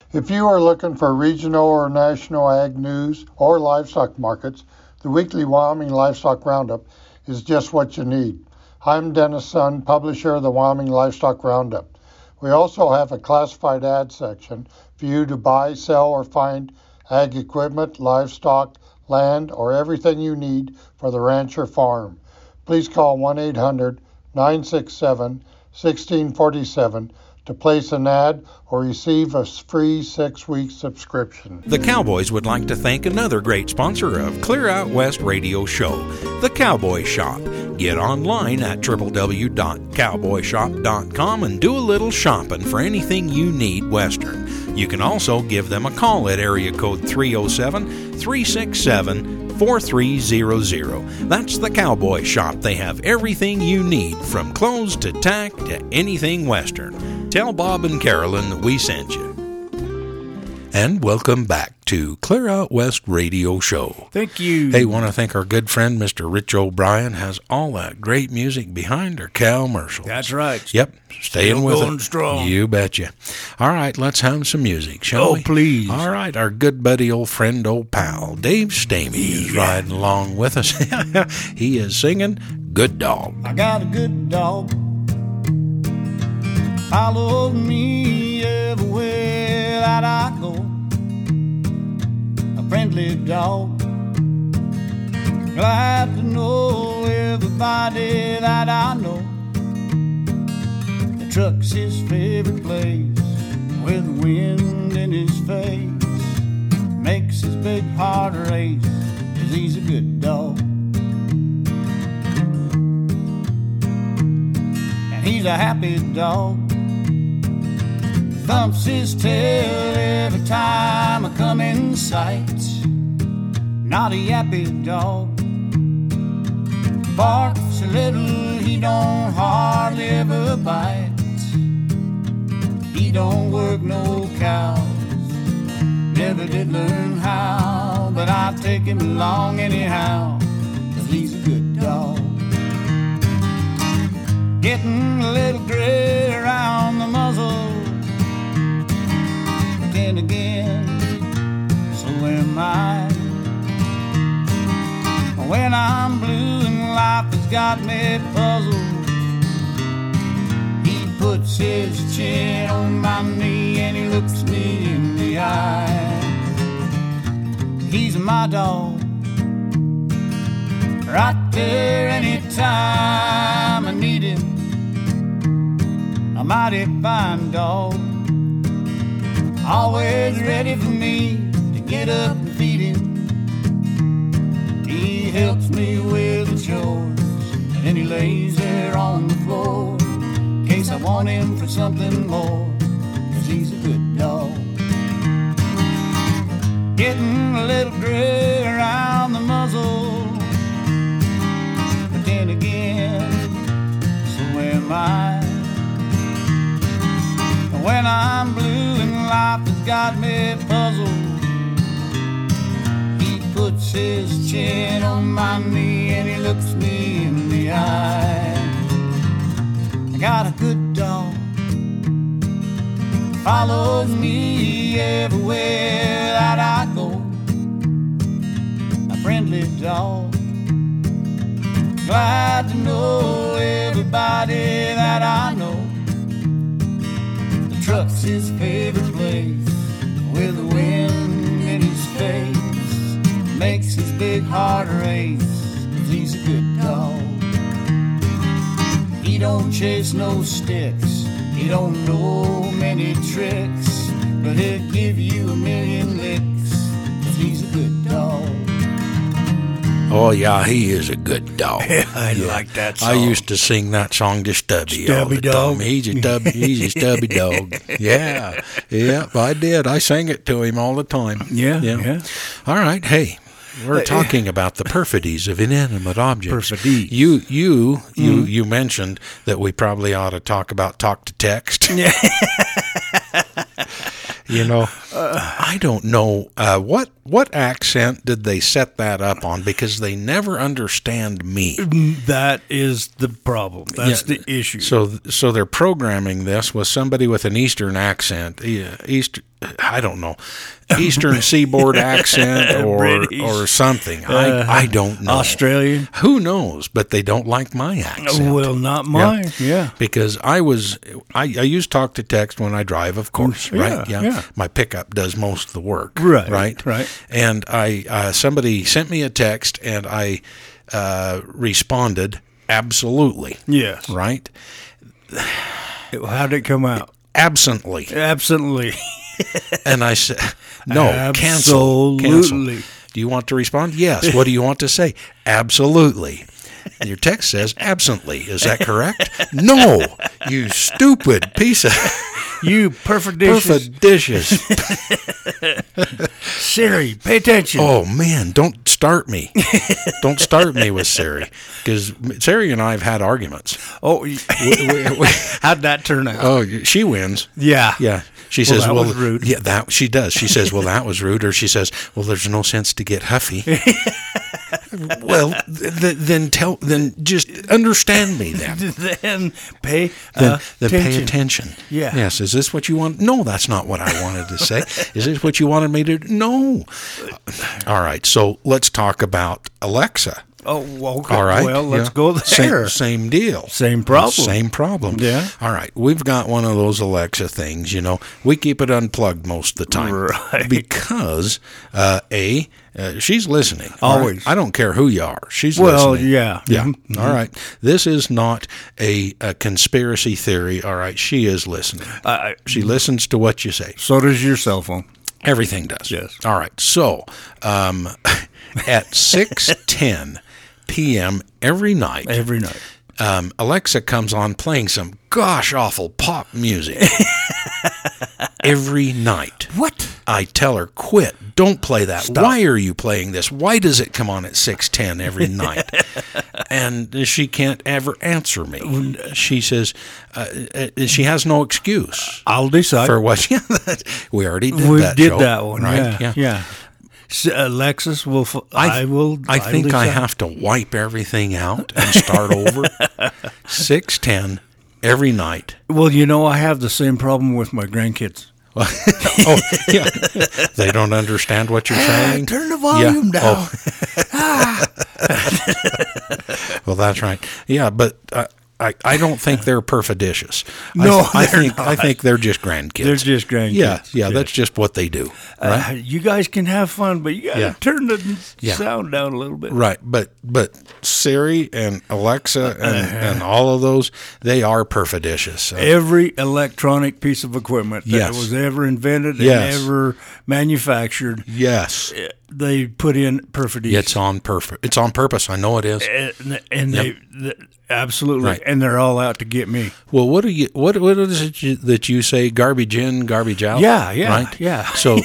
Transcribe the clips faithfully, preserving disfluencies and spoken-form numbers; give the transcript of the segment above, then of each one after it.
If you are looking for regional or national ag news or livestock markets, the weekly Wyoming Livestock Roundup is just what you need. I'm Dennis Sun, publisher of the Wyoming Livestock Roundup. We also have a classified ad section for you to buy, sell, or find ag equipment, livestock, land, or everything you need for the ranch or farm. Please call one eight hundred nine six seven one six four seven to place an ad or receive a free six-week subscription. The Cowboys would like to thank another great sponsor of Clear Out West Radio Show, The Cowboy Shop. Get online at w w w dot cowboy shop dot com and do a little shopping for anything you need Western. You can also give them a call at area code three oh seven, three six seven, four three zero zero. That's The Cowboy Shop. They have everything you need, from clothes to tack to anything Western. Tell Bob and Carolyn that we sent you. And welcome back to Clear Out West Radio Show. Thank you. Hey, want to thank our good friend, Mister Rich O'Brien, has all that great music behind our cow commercials. That's right. Yep, staying Still with going it. strong. You betcha. All right, let's have some music, shall oh, we? Oh, please. All right, our good buddy, old friend, old pal, Dave Stamey is yeah. riding along with us. He is singing Good Dog. I got a good dog, follows me everywhere that I go. A friendly dog, glad to know everybody that I know. The truck's his favorite place, with the wind in his face. Makes his big heart race, 'cause he's a good dog. And he's a happy dog, thumps his tail every time I come in sight. Not a yappy dog, barks a little, he don't hardly ever bite. He don't work no cows, never did learn how, but I take him along anyhow, 'cause he's a good dog. Getting a little gray around the muzzle, but then again, so am I. When I'm blue and life has got me puzzled, he puts his chin on my knee and he looks me in the eye. He's my dog, right there anytime I need him. A mighty fine dog, always ready for me to get up and feed him. He helps me with the chores, and then he lays there on the floor in case I want him for something more, 'cause he's a good dog. Getting a little gray around the muzzle, but then again, so am I. When I'm blue and life has got me puzzled, puts his chin on my knee and he looks me in the eye. I got a good dog, follows me everywhere that I go. A friendly dog, glad to know everybody that I know. The truck's his favorite place, with the wind in his face. Makes his big heart race, 'cause he's a good dog. He don't chase no sticks, he don't know many tricks, but he'll give you a million licks, 'cause he's a good dog. Oh, yeah, he is a good dog. Yeah, I yeah. like that song. I used to sing that song to Stubby, Stubby all the dog. time. He's a, stubby, he's a stubby dog. Yeah, yeah, I did. I sang it to him all the time. Yeah, yeah. yeah. All right, hey. We're talking about the perfidies of inanimate objects. Perfidies. You, you, you, Mm. you mentioned that we probably ought to talk about talk to text. Yeah. You know, Uh, I don't know uh, what what accent did they set that up on, because they never understand me. That is the problem. That's Yeah, the issue. So so they're programming this with somebody with an Eastern accent, yeah, East I don't know, Eastern Seaboard accent or British. or something. Uh, I I don't know. Australian? Who knows? But they don't like my accent. Well, not mine. Yeah. Because I was, I, I use talk to text when I drive, of course, Yeah, right? yeah. My pickup does most of the work, Right, Right. right. And I, uh, somebody sent me a text, and I uh, responded absolutely. Yes. Right. How'd it come out? Absently. Absolutely. And I said, no, cancel, cancel. Absolutely. Do you want to respond? Yes. What do you want to say? Absolutely. And your text says absently. Is that correct? No, you stupid piece of You perfidicious. perfidicious. Siri, pay attention. Oh man, don't start me. Don't start me with Siri, because Siri and I have had arguments. Oh, We- we- we- how'd that turn out? oh, she wins. yeah. Yeah. She Well, says, that well, was rude. yeah, that she does. She says, well, that was rude. Or she says, well, there's no sense to get huffy. Well, th- then tell, then just understand me then. Then pay Then, uh, then attention. pay attention. Yeah. Yes. Is this what you want? No, that's not what I wanted to say. Is this what you wanted me to do? No. All right. So let's talk about Alexa. Oh, okay. All right. Well, let's Yeah. go there. Same, same deal. Same problem. Same problem. Yeah. All right. We've got one of those Alexa things, you know. We keep it unplugged most of the time. Right. Because, uh, A, uh, she's listening. All right? Always. I don't care who you are. She's Well, listening. yeah. Yeah. Mhm. All right. This is not a, a conspiracy theory. All right. She is listening. I- She listens to what you say. So does your cell phone. Everything does. Yes. All right. So, um, at six ten p.m. every night, Every night. um, Alexa comes on playing some gosh awful pop music. Every night. What? I tell her, quit. Don't play that. Stop. Why are you playing this? Why does it come on at six ten every night? And she can't ever answer me. She says uh, uh, she has no excuse I'll decide. for what. Yeah, that, we already did we that did show, that one. right? Yeah. Yeah. S- Alexis will. F- I, I, will. I think will I decide. have to wipe everything out and start over. six ten every night. Well, you know, I have the same problem with my grandkids. Oh, yeah. They don't understand what you're saying. Turn the volume down. Oh. Well, that's right. Yeah, but uh, I, I don't think they're perfidicious. No, I, I they're think I not. think they're just grandkids. They're just grandkids. Yeah, yeah, that's just what they do. Right. Uh, you guys can have fun, but you got to Yeah. turn the Yeah. sound down a little bit. Right, but but Siri and Alexa and, and all of those, they are perfidicious. Uh, Every electronic piece of equipment that Yes. was ever invented Yes. and ever manufactured, yes, they put in perfidy. it's on perfect. It's on purpose. I know it is. and, and Yep. they, they absolutely, Right. and they're all out to get me. Well, what do you what what is it you, that you say? Garbage in, garbage out. Yeah, yeah, right. yeah. So,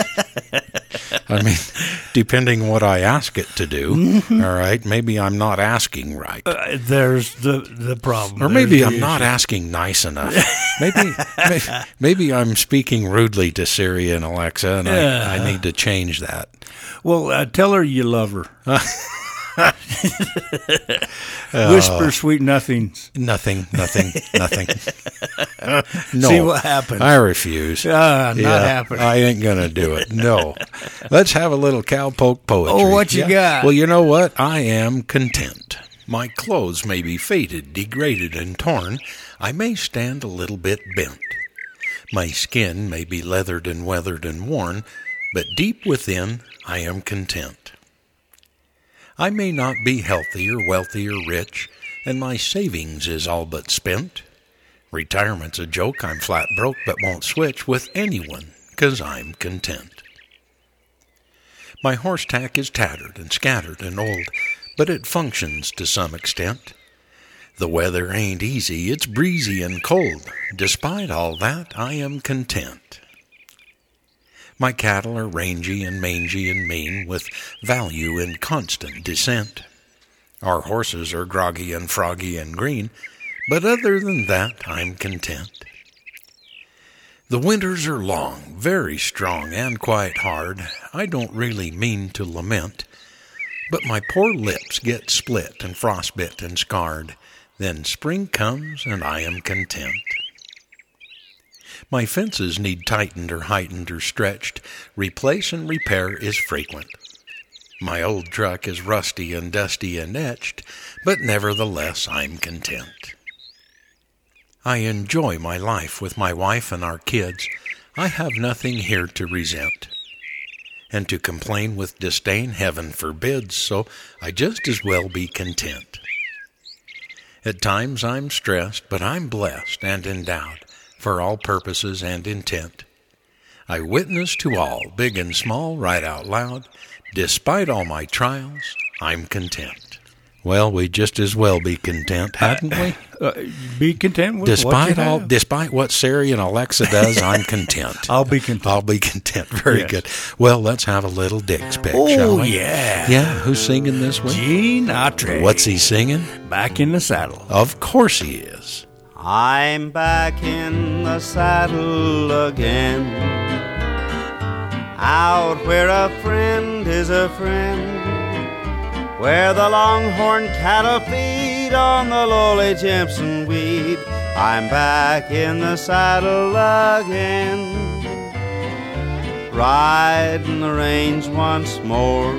I mean, depending what I ask it to do, Mm-hmm. all right. Maybe I'm not asking right, Uh, there's the the problem, or There's maybe the I'm not issue. asking nice enough. maybe, maybe maybe I'm speaking rudely to Siri and Alexa, and Yeah. I, I need to change that. Well, uh, tell her you love her. Uh, Whisper sweet nothings. Nothing, nothing, nothing. No, See what happens. I refuse. Ah, not Yeah, happening. I ain't gonna do it. No. Let's have a little cowpoke poetry. Oh, what you got? Well, you know what? I am content. My clothes may be faded, degraded, and torn. I may stand a little bit bent. My skin may be leathered and weathered and worn, but deep within I am content. I may not be healthy or wealthy or rich, and my savings is all but spent. Retirement's a joke, I'm flat broke, but won't switch with anyone, 'cause I'm content. My horse tack is tattered and scattered and old, but it functions to some extent. The weather ain't easy, it's breezy and cold. Despite all that, I am content. My cattle are rangy and mangy and mean, with value in constant descent. Our horses are groggy and froggy and green, but other than that, I'm content. The winters are long, very strong, and quite hard. I don't really mean to lament, but my poor lips get split and frostbit and scarred. Then spring comes, and I am content. My fences need tightened or heightened or stretched. Replace and repair is frequent. My old truck is rusty and dusty and etched, but nevertheless I'm content. I enjoy my life with my wife and our kids. I have nothing here to resent. And to complain with disdain, heaven forbids, so I just as well be content. At times I'm stressed, but I'm blessed and endowed for all purposes and intent. I witness to all, big and small, right out loud. Despite all my trials, I'm content. Well, we just as well be content, hadn't we? Uh, be content with despite what you all, have. Despite what Siri and Alexa does, I'm content. I'll be content. I'll be content. Very Yes. good. Well, let's have a little Dick's pick, Oh, shall we? yeah. Yeah, who's singing this week? Gene Autry. What's he singing? Back in the saddle. Of course he is. I'm back in the saddle again, out where a friend is a friend, where the longhorn cattle feed on the lowly Jimson weed. I'm back in the saddle again, riding the range once more,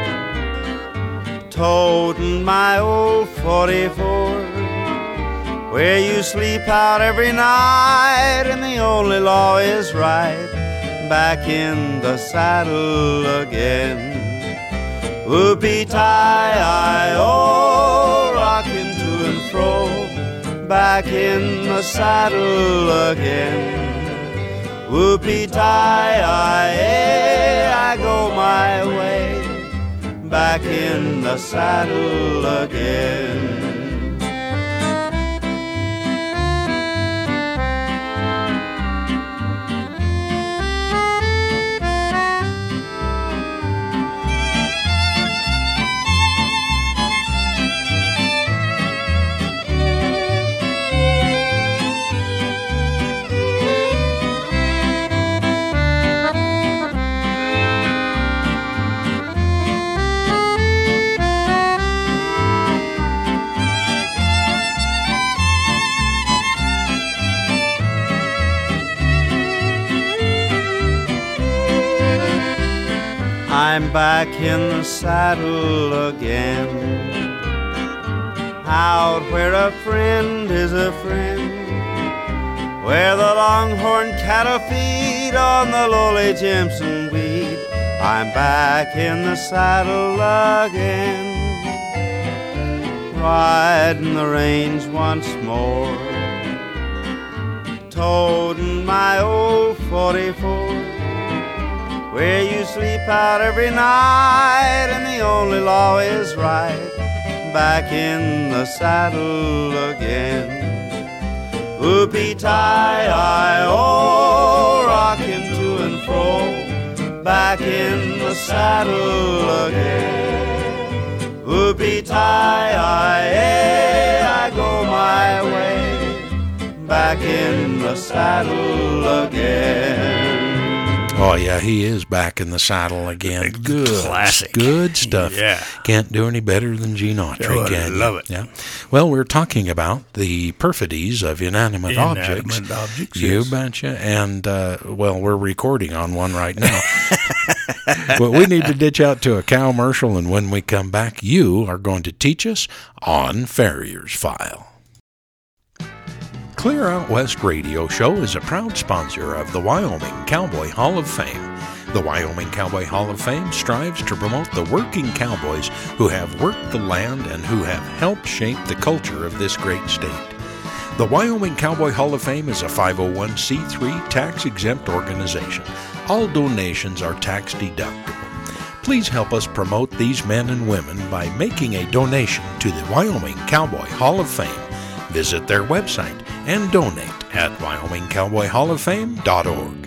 toting my old forty-four, where you sleep out every night and the only law is right. Back in the saddle again. Whoopee-tie-I-oh, rocking to and fro, back in the saddle again. Whoopee-tie-I-eh, I go my way, back in the saddle again. I'm back in the saddle again, out where a friend is a friend, where the longhorn cattle feed on the lowly Jimson weed. I'm back in the saddle again, riding the range once more, toting my old forty-four, where you sleep out every night and the only law is right. Back in the saddle again. Whoopee-tie-I-oh, rocking to and fro, back in the saddle again. Whoopee-tie-I-eh, I go my way, back in the saddle again. Oh, yeah, he is back in the saddle again. Good. Classic. Good stuff. Yeah. Can't do any better than Gene Autry, Oh, I can you? love it. Yeah. Well, we're talking about the perfidies of inanimate, Inanimate objects. objects, You yes. betcha. And, uh, well, we're recording on one right now. But we need to ditch out to a commercial, and when we come back, you are going to teach us on Farrier's File. Clear Out West Radio Show is a proud sponsor of the Wyoming Cowboy Hall of Fame. The Wyoming Cowboy Hall of Fame strives to promote the working cowboys who have worked the land and who have helped shape the culture of this great state. The Wyoming Cowboy Hall of Fame is a five oh one c three tax-exempt organization. All donations are tax-deductible. Please help us promote these men and women by making a donation to the Wyoming Cowboy Hall of Fame. Visit their website and donate at wyoming cowboy hall of fame dot org.